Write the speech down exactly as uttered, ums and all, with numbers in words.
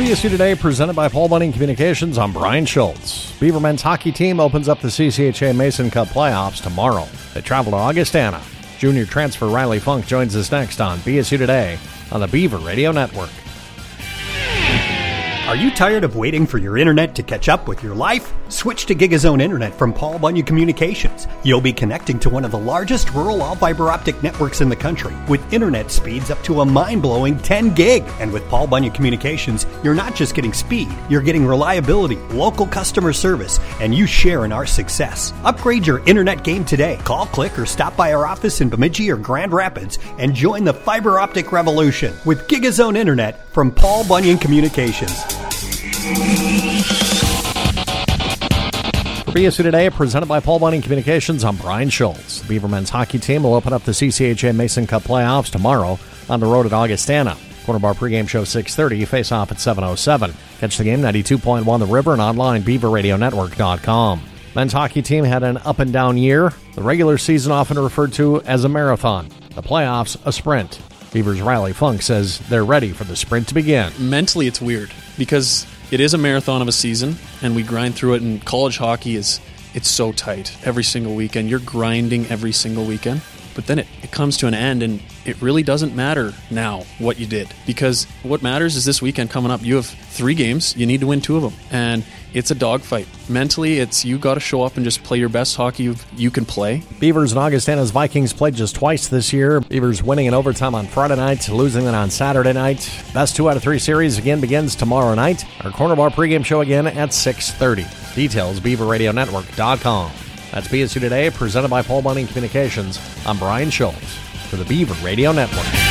B S U Today, presented by Paul Bunyan Communications. I'm Brian Schultz. Beaver men's hockey team opens up the C C H A Mason Cup playoffs tomorrow. They travel to Augustana. Junior transfer Riley Funk joins us next on B S U Today on the Beaver Radio Network. Are you tired of waiting for your internet to catch up with your life? Switch to Gigazone Internet from Paul Bunyan Communications. You'll be connecting to one of the largest rural all-fiber optic networks in the country with internet speeds up to a mind-blowing ten gig. And with Paul Bunyan Communications, you're not just getting speed, you're getting reliability, local customer service, and you share in our success. Upgrade your internet game today. Call, click, or stop by our office in Bemidji or Grand Rapids and join the fiber optic revolution with Gigazone Internet from Paul Bunyan Communications. For B S U Today, presented by Paul Bunyan Communications, I'm Brian Schultz. The Beaver men's hockey team will open up the C C H A Mason Cup playoffs tomorrow on the road at Augustana. Corner Bar pregame show six thirty, face off at seven oh seven. Catch the game ninety-two point one The River and online beaver radio network dot com. Men's hockey team had an up and down year. The regular season often referred to as a marathon. The playoffs, a sprint. Beavers' Riley Funk says they're ready for the sprint to begin. Mentally, it's weird because it is a marathon of a season, and we grind through it, and college hockey is it's so tight every single weekend. You're grinding every single weekend, but then it, it comes to an end, and it really doesn't matter now what you did, because what matters is this weekend coming up. You have three games. You need to win two of them, and it's a dogfight. Mentally, it's you got to show up and just play your best hockey you you can play. Beavers and Augustana's Vikings played just twice this year. Beavers winning in overtime on Friday night, losing it on Saturday night. Best two out of three series again begins tomorrow night. Our Corner Bar pregame show again at six thirty. Details, beaver radio network dot com. That's B S U Today, presented by Paul Bunyan Communications. I'm Brian Schultz for the Beaver Radio Network.